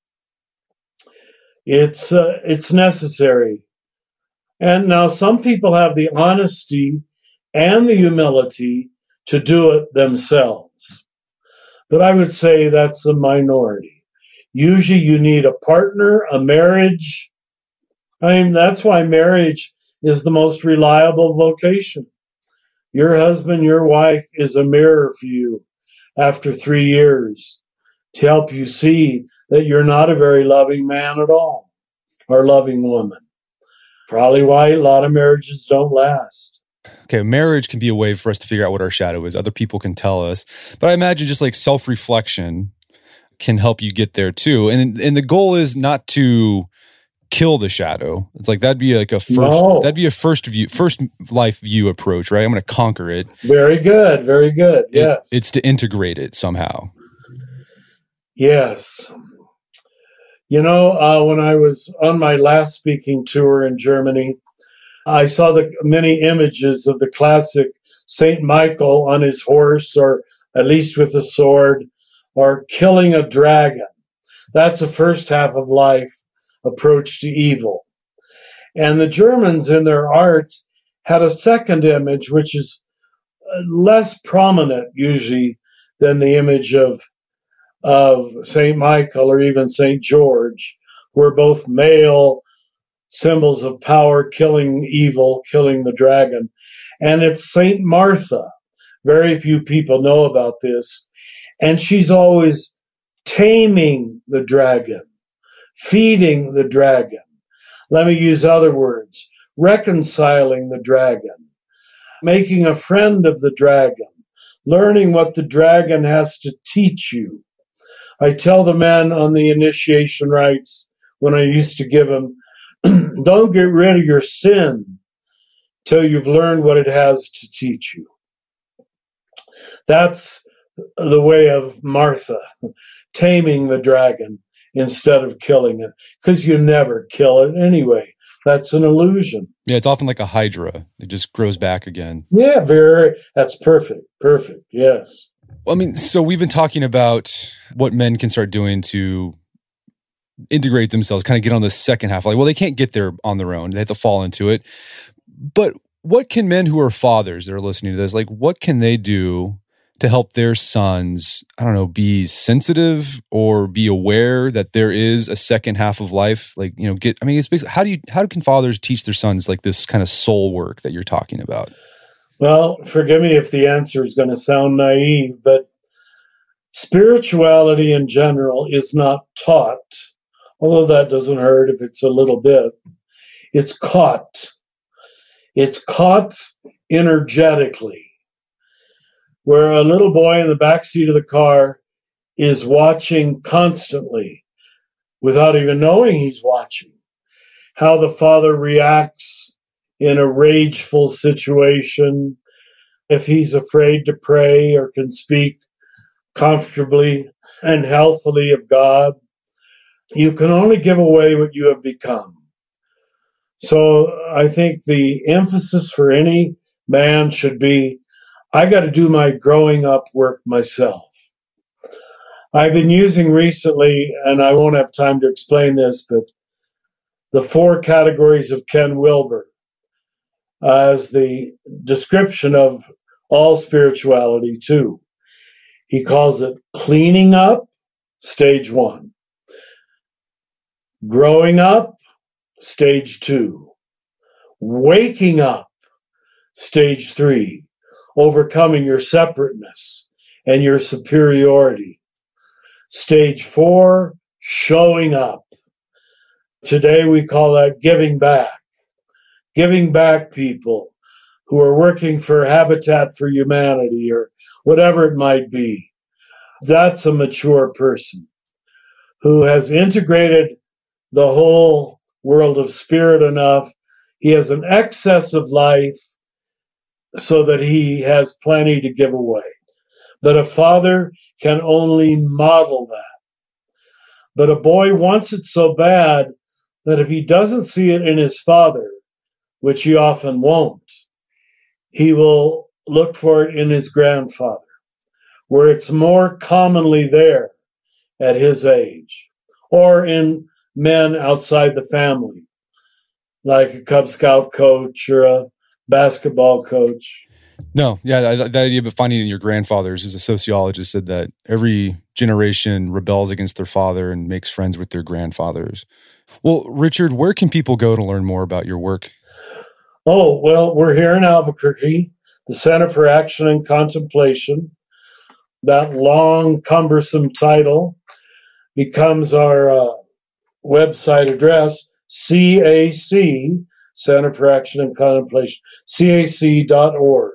It's necessary. And now some people have the honesty and the humility to do it themselves. But I would say that's a minority. Usually you need a partner, a marriage. That's why marriage is the most reliable vocation. Your husband, your wife is a mirror for you after 3 years to help you see that you're not a very loving man at all, or loving woman. Probably why a lot of marriages don't last. Okay, marriage can be a way for us to figure out what our shadow is. Other people can tell us. But I imagine just like self-reflection can help you get there too. And the goal is not to kill the shadow. It's like that'd be like a first life view approach, right? I'm going to conquer it. Very good. Very good. Yes. It's to integrate it somehow. Yes. You know, when I was on my last speaking tour in Germany, I saw the many images of the classic Saint Michael on his horse, or at least with a sword, or killing a dragon. That's a first half of life approach to evil. And the Germans in their art had a second image, which is less prominent usually than the image of Saint Michael or even Saint George, who are both male symbols of power, killing evil, killing the dragon. And it's Saint Martha. Very few people know about this. And she's always taming the dragon, feeding the dragon. Let me use other words. Reconciling the dragon, making a friend of the dragon, learning what the dragon has to teach you. I tell the men on the initiation rites when I used to give them, don't get rid of your sin till you've learned what it has to teach you. That's the way of Martha, taming the dragon instead of killing it, because you never kill it anyway. That's an illusion. Yeah, it's often like a hydra. It just grows back again. Yeah, that's perfect. Perfect, yes. I mean, so we've been talking about what men can start doing to integrate themselves, kind of get on the second half. Like, well, they can't get there on their own. They have to fall into it. But what can men who are fathers that are listening to this, like, what can they do to help their sons, I don't know, be sensitive or be aware that there is a second half of life? Like, you know, it's basically, how can fathers teach their sons like this kind of soul work that you're talking about? Well, forgive me if the answer is going to sound naive, but spirituality in general is not taught, although that doesn't hurt if it's a little bit. It's caught. It's caught energetically, where a little boy in the backseat of the car is watching constantly, without even knowing he's watching, how the father reacts in a rageful situation, if he's afraid to pray or can speak comfortably and healthily of God. You can only give away what you have become. So I think the emphasis for any man should be, I got to do my growing up work myself. I've been using recently, and I won't have time to explain this, but the 4 categories of Ken Wilber as the description of all spirituality too. He calls it cleaning up, stage 1. Growing up, stage 2. Waking up, stage 3. Overcoming your separateness and your superiority. Stage 4, showing up. Today we call that giving back. Giving back people who are working for Habitat for Humanity or whatever it might be. That's a mature person who has integrated the whole world of spirit enough. He has an excess of life so that he has plenty to give away. But a father can only model that. But a boy wants it so bad that if he doesn't see it in his father, which he often won't, he will look for it in his grandfather, where it's more commonly there at his age, or in men outside the family, like a Cub Scout coach or a basketball coach. No, yeah, that idea of finding it in your grandfathers, as a sociologist said, that every generation rebels against their father and makes friends with their grandfathers. Well, Richard, where can people go to learn more about your work? Oh, well, we're here in Albuquerque, the Center for Action and Contemplation. That long, cumbersome title becomes our website address, CAC, Center for Action and Contemplation, CAC.org.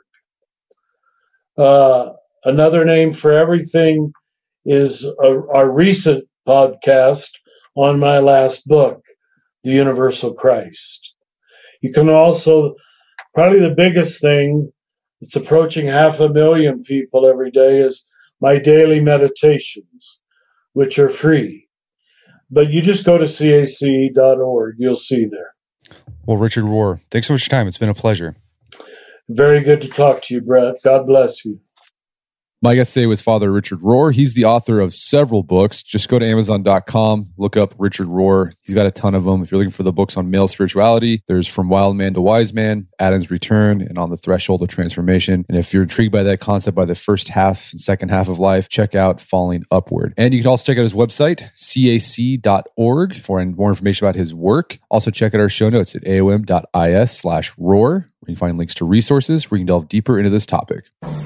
Another name for everything is our recent podcast on my last book, The Universal Christ. You can also, probably the biggest thing, it's approaching 500,000 people every day, is my daily meditations, which are free. But you just go to cac.org, you'll see there. Well, Richard Rohr, thanks so much for your time. It's been a pleasure. Very good to talk to you, Brett. God bless you. My guest today was Father Richard Rohr. He's the author of several books. Just go to Amazon.com, look up Richard Rohr. He's got a ton of them. If you're looking for the books on male spirituality, there's From Wild Man to Wise Man, Adam's Return, and On the Threshold of Transformation. And if you're intrigued by that concept, by the first half and second half of life, check out Falling Upward. And you can also check out his website, cac.org, for more information about his work. Also check out our show notes at aom.is/Rohr, where you can find links to resources where you can delve deeper into this topic.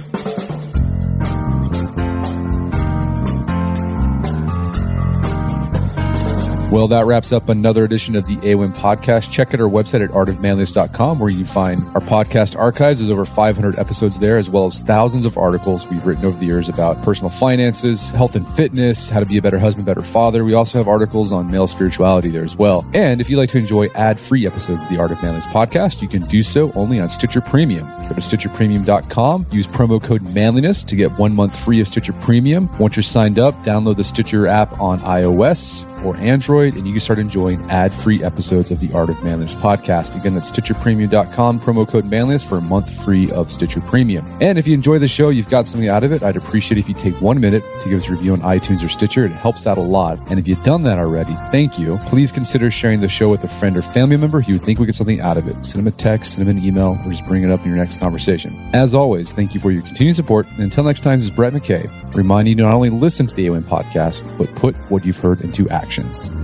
Well, that wraps up another edition of the AOM podcast. Check out our website at artofmanliness.com, where you can find our podcast archives. There's over 500 episodes there, as well as thousands of articles we've written over the years about personal finances, health and fitness, how to be a better husband, better father. We also have articles on male spirituality there as well. And if you'd like to enjoy ad-free episodes of the Art of Manliness podcast, you can do so only on Stitcher Premium. Go to StitcherPremium.com, use promo code manliness to get 1 month free of Stitcher Premium. Once you're signed up, download the Stitcher app on iOS or Android, and you can start enjoying ad-free episodes of the Art of Manliness podcast. Again, that's StitcherPremium.com, promo code manliness for a month free of Stitcher Premium. And if you enjoy the show, you've got something out of it, I'd appreciate if you take 1 minute to give us a review on iTunes or Stitcher. It helps out a lot. And if you've done that already, thank you. Please consider sharing the show with a friend or family member who would think we get something out of it. Send them a text, send them an email, or just bring it up in your next conversation. As always, thank you for your continued support. And until next time, this is Brett McKay, reminding you to not only listen to the AOM podcast, but put what you've heard into action.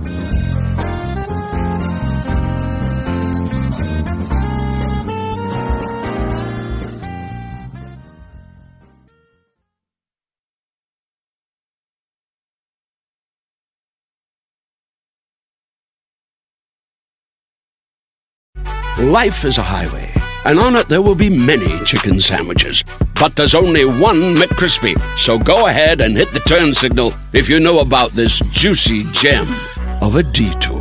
Life is a highway, and on it there will be many chicken sandwiches. But there's only one McCrispy. So go ahead and hit the turn signal if you know about this juicy gem of a detour.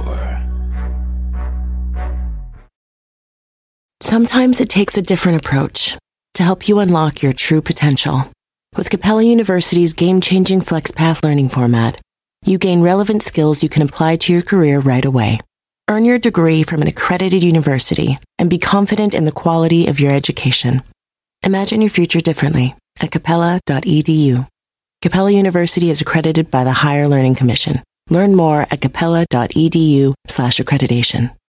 Sometimes it takes a different approach to help you unlock your true potential. With Capella University's game-changing FlexPath learning format, you gain relevant skills you can apply to your career right away. Earn your degree from an accredited university and be confident in the quality of your education. Imagine your future differently at capella.edu. Capella University is accredited by the Higher Learning Commission. Learn more at capella.edu/accreditation.